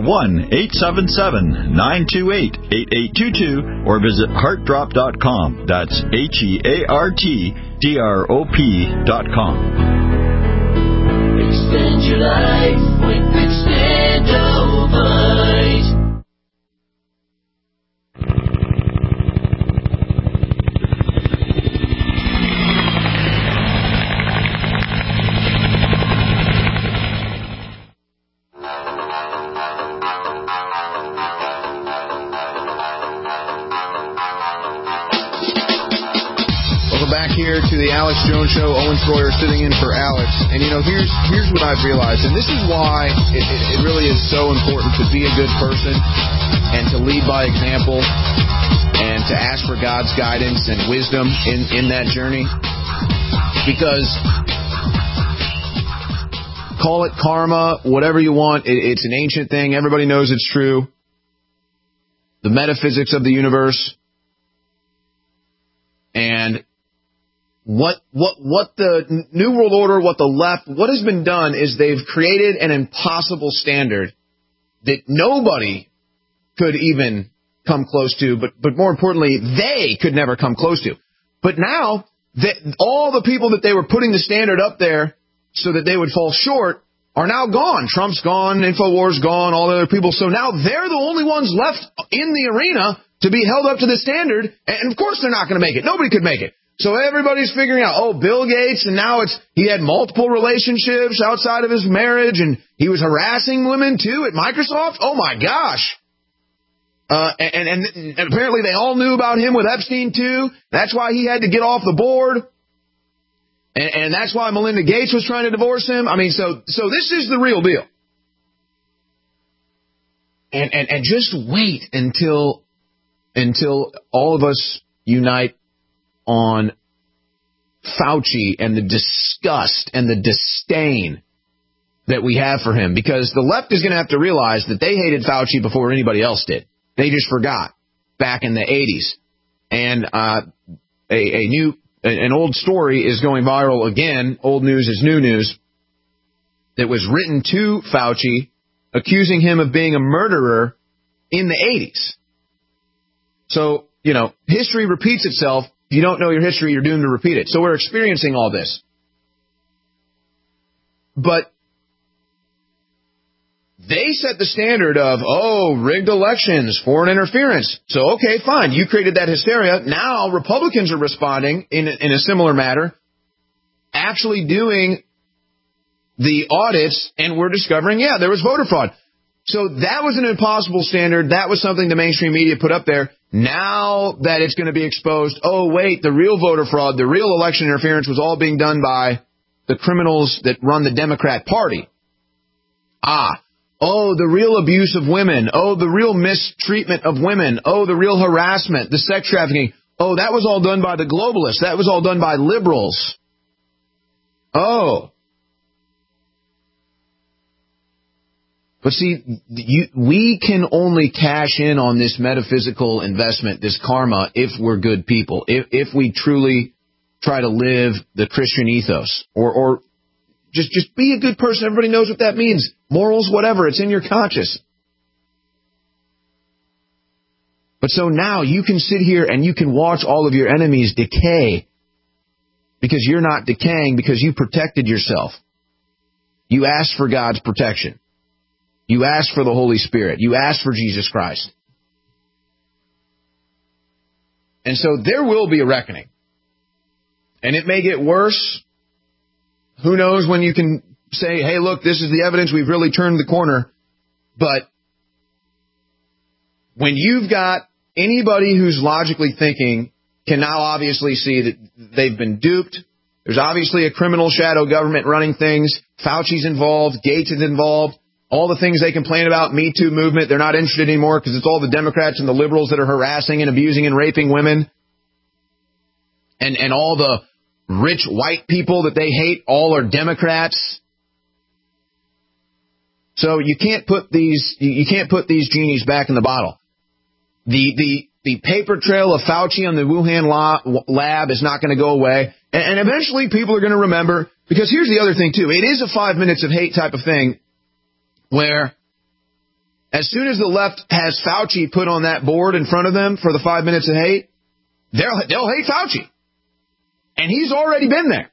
1-877-928-8822 or visit heartdrop.com. That's HEARTDROP.com. Extend your life with Extendivite. Here to the Alex Jones Show. Owen Schroyer sitting in for Alex. And, you know, here's what I've realized, and this is why it really is so important to be a good person and to lead by example and to ask for God's guidance and wisdom in that journey. Because call it karma, whatever you want, it's an ancient thing. Everybody knows it's true. The metaphysics of the universe. And what the New World Order, what the left, what has been done is they've created an impossible standard that nobody could even come close to, but more importantly, they could never come close to. But now, all the people that they were putting the standard up there so that they would fall short are now gone. Trump's gone, InfoWars gone, all the other people. So now they're the only ones left in the arena to be held up to the standard. And of course they're not going to make it. Nobody could make it. So everybody's figuring out, Bill Gates, and now he had multiple relationships outside of his marriage, and he was harassing women, too, at Microsoft? Oh, my gosh. And apparently they all knew about him with Epstein, too. That's why he had to get off the board. And that's why Melinda Gates was trying to divorce him. I mean, so this is the real deal. And just wait until all of us unite on Fauci and the disgust and the disdain that we have for him, because the left is going to have to realize that they hated Fauci before anybody else did. They just forgot back in the 80s. And an old story is going viral again. Old news is new news. That was written to Fauci accusing him of being a murderer in the 80s. So, history repeats itself. If you don't know your history, you're doomed to repeat it. So we're experiencing all this. But they set the standard of, rigged elections, foreign interference. So, okay, fine. You created that hysteria. Now Republicans are responding in a similar matter, actually doing the audits, and we're discovering, there was voter fraud. So that was an impossible standard. That was something the mainstream media put up there. Now that it's going to be exposed, the real voter fraud, the real election interference was all being done by the criminals that run the Democrat Party. The real abuse of women. The real mistreatment of women. The real harassment, the sex trafficking. That was all done by the globalists. That was all done by liberals. But see, we can only cash in on this metaphysical investment, this karma, if we're good people, if we truly try to live the Christian ethos, or just be a good person. Everybody knows what that means. Morals, whatever, it's in your conscience. But so now you can sit here and you can watch all of your enemies decay because you're not decaying, because you protected yourself. You asked for God's protection. You asked for the Holy Spirit. You asked for Jesus Christ. And so there will be a reckoning. And it may get worse. Who knows when you can say, hey, look, this is the evidence. We've really turned the corner. But when you've got anybody who's logically thinking can now obviously see that they've been duped. There's obviously a criminal shadow government running things. Fauci's involved. Gates is involved. All the things they complain about, Me Too movement, they're not interested anymore because it's all the Democrats and the liberals that are harassing and abusing and raping women. And all the rich white people that they hate, all are Democrats. So you can't put these genies back in the bottle. The paper trail of Fauci on the Wuhan lab is not going to go away. And eventually people are going to remember, because here's the other thing too. It is a 5 minutes of hate type of thing, where as soon as the left has Fauci put on that board in front of them for the 5 minutes of hate, they'll hate Fauci. And he's already been there.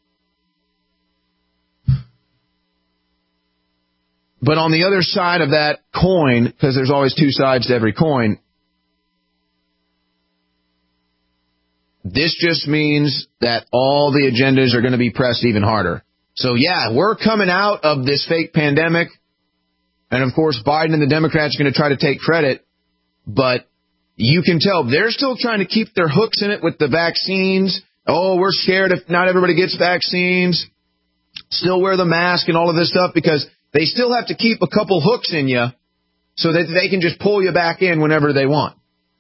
But on the other side of that coin, because there's always two sides to every coin, this just means that all the agendas are going to be pressed even harder. So, we're coming out of this fake pandemic. And, of course, Biden and the Democrats are going to try to take credit. But you can tell they're still trying to keep their hooks in it with the vaccines. We're scared if not everybody gets vaccines. Still wear the mask and all of this stuff, because they still have to keep a couple hooks in you so that they can just pull you back in whenever they want.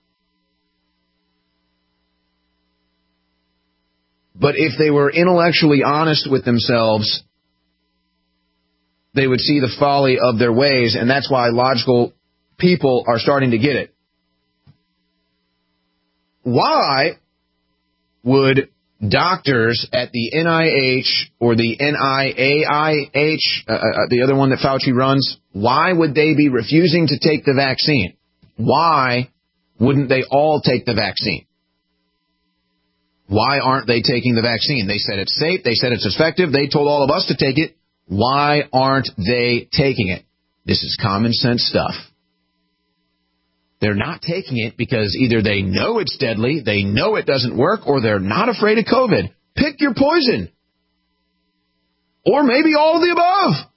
But if they were intellectually honest with themselves, they would see the folly of their ways, and that's why logical people are starting to get it. Why would doctors at the NIH or the NIAIH, the other one that Fauci runs, why would they be refusing to take the vaccine? Why wouldn't they all take the vaccine? Why aren't they taking the vaccine? They said it's safe. They said it's effective. They told all of us to take it. Why aren't they taking it? This is common sense stuff. They're not taking it because either they know it's deadly, they know it doesn't work, or they're not afraid of COVID. Pick your poison. Or maybe all of the above.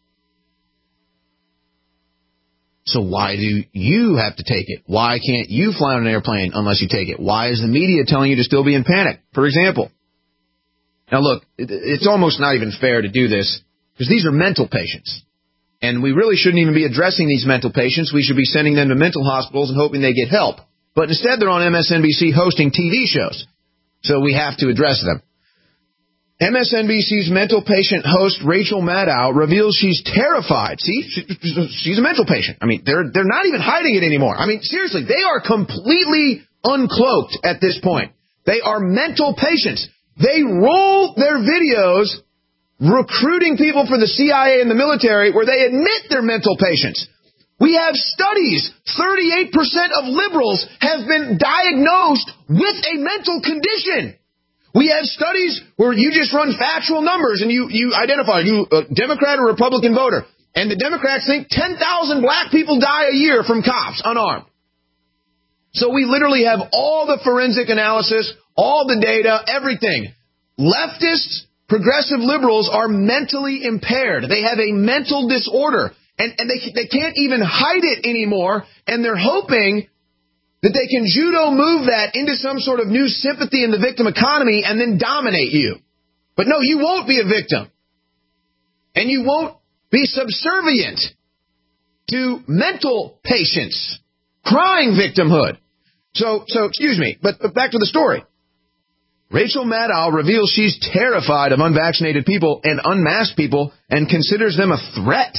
So why do you have to take it? Why can't you fly on an airplane unless you take it? Why is the media telling you to still be in panic, for example? Now, look, it's almost not even fair to do this, because these are mental patients. And we really shouldn't even be addressing these mental patients. We should be sending them to mental hospitals and hoping they get help. But instead, they're on MSNBC hosting TV shows. So we have to address them. MSNBC's mental patient host, Rachel Maddow, reveals she's terrified. See, she's a mental patient. I mean, they're not even hiding it anymore. I mean, seriously, they are completely uncloaked at this point. They are mental patients. They roll their videos recruiting people for the CIA and the military where they admit they're mental patients. We have studies. 38% of liberals have been diagnosed with a mental condition. We have studies where you just run factual numbers and you identify you Democrat or Republican voter. And the Democrats think 10,000 black people die a year from cops unarmed. So we literally have all the forensic analysis, all the data, everything. Leftists, progressive liberals are mentally impaired. They have a mental disorder. And they can't even hide it anymore. And they're hoping that they can judo move that into some sort of new sympathy in the victim economy and then dominate you. But no, you won't be a victim. And you won't be subservient to mental patients, crying victimhood. So excuse me, but back to the story. Rachel Maddow reveals she's terrified of unvaccinated people and unmasked people and considers them a threat.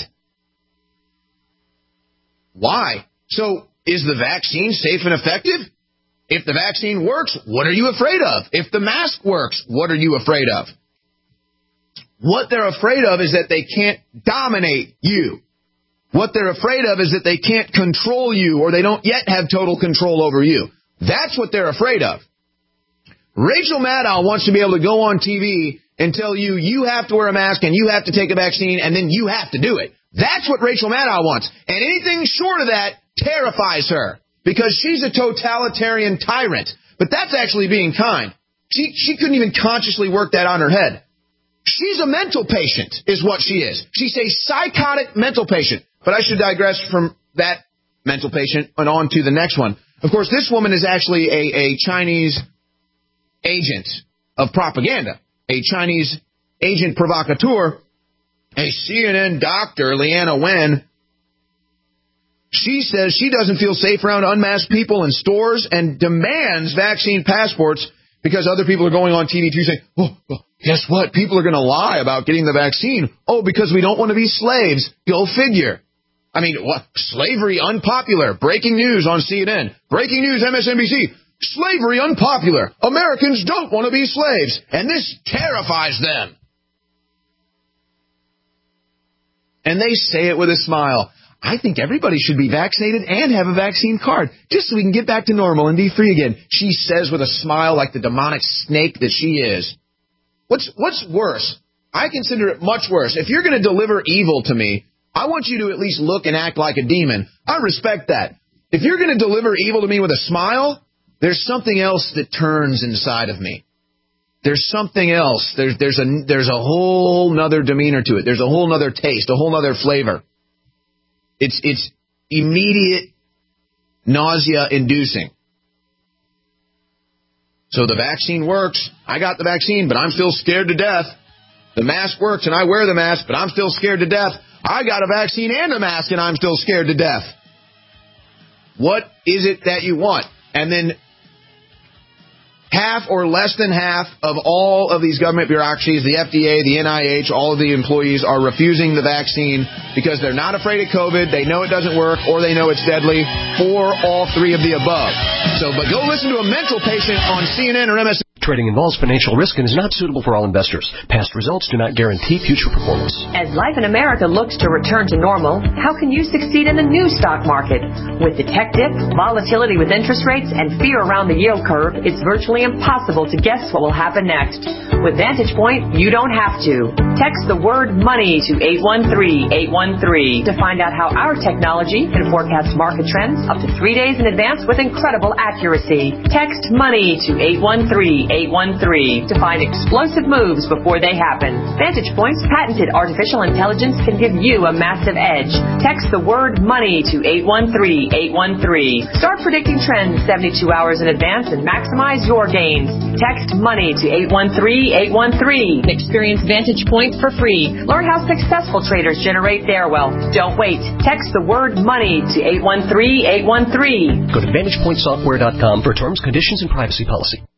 Why? So, is the vaccine safe and effective? If the vaccine works, what are you afraid of? If the mask works, what are you afraid of? What they're afraid of is that they can't dominate you. What they're afraid of is that they can't control you, or they don't yet have total control over you. That's what they're afraid of. Rachel Maddow wants to be able to go on TV and tell you, you have to wear a mask and you have to take a vaccine and then you have to do it. That's what Rachel Maddow wants. And anything short of that terrifies her because she's a totalitarian tyrant. But that's actually being kind. She couldn't even consciously work that on her head. She's a mental patient is what she is. She's a psychotic mental patient. But I should digress from that mental patient and on to the next one. Of course, this woman is actually a Chinese agent of propaganda, a Chinese agent provocateur, a CNN doctor, Leana Wen. She says she doesn't feel safe around unmasked people in stores and demands vaccine passports because other people are going on TV too saying, oh, guess what? People are going to lie about getting the vaccine. Oh, because we don't want to be slaves. Go figure. I mean, what? Slavery unpopular. Breaking news on CNN. Breaking news MSNBC. Slavery unpopular. Americans don't want to be slaves. And this terrifies them. And they say it with a smile. I think everybody should be vaccinated and have a vaccine card, just so we can get back to normal and be free again. She says with a smile like the demonic snake that she is. What's worse? I consider it much worse. If you're going to deliver evil to me, I want you to at least look and act like a demon. I respect that. If you're going to deliver evil to me with a smile, there's something else that turns inside of me. There's something else. There's a whole nother demeanor to it. There's a whole nother taste, a whole nother flavor. It's immediate nausea-inducing. So the vaccine works. I got the vaccine, but I'm still scared to death. The mask works, and I wear the mask, but I'm still scared to death. I got a vaccine and a mask, and I'm still scared to death. What is it that you want? And then half or less than half of all of these government bureaucracies, the FDA, the NIH, all of the employees are refusing the vaccine because they're not afraid of COVID, they know it doesn't work, or they know it's deadly, or all three of the above. But go listen to a mental patient on CNN or MSNBC. Trading involves financial risk and is not suitable for all investors. Past results do not guarantee future performance. As life in America looks to return to normal, how can you succeed in the new stock market? With the tech dip, volatility with interest rates, and fear around the yield curve, it's virtually impossible to guess what will happen next. With Vantage Point, you don't have to. Text the word money to 813-813 to find out how our technology can forecast market trends up to 3 days in advance with incredible accuracy. Text money to 813-813 to find explosive moves before they happen. Vantage Point's patented artificial intelligence can give you a massive edge. Text the word money to 813-813. Start predicting trends 72 hours in advance and maximize your gains. Text money to 813-813. Experience Vantage Point for free. Learn how successful traders generate their wealth. Don't wait. Text the word money to 813-813. Go to VantagePointSoftware.com for terms, conditions, and privacy policy.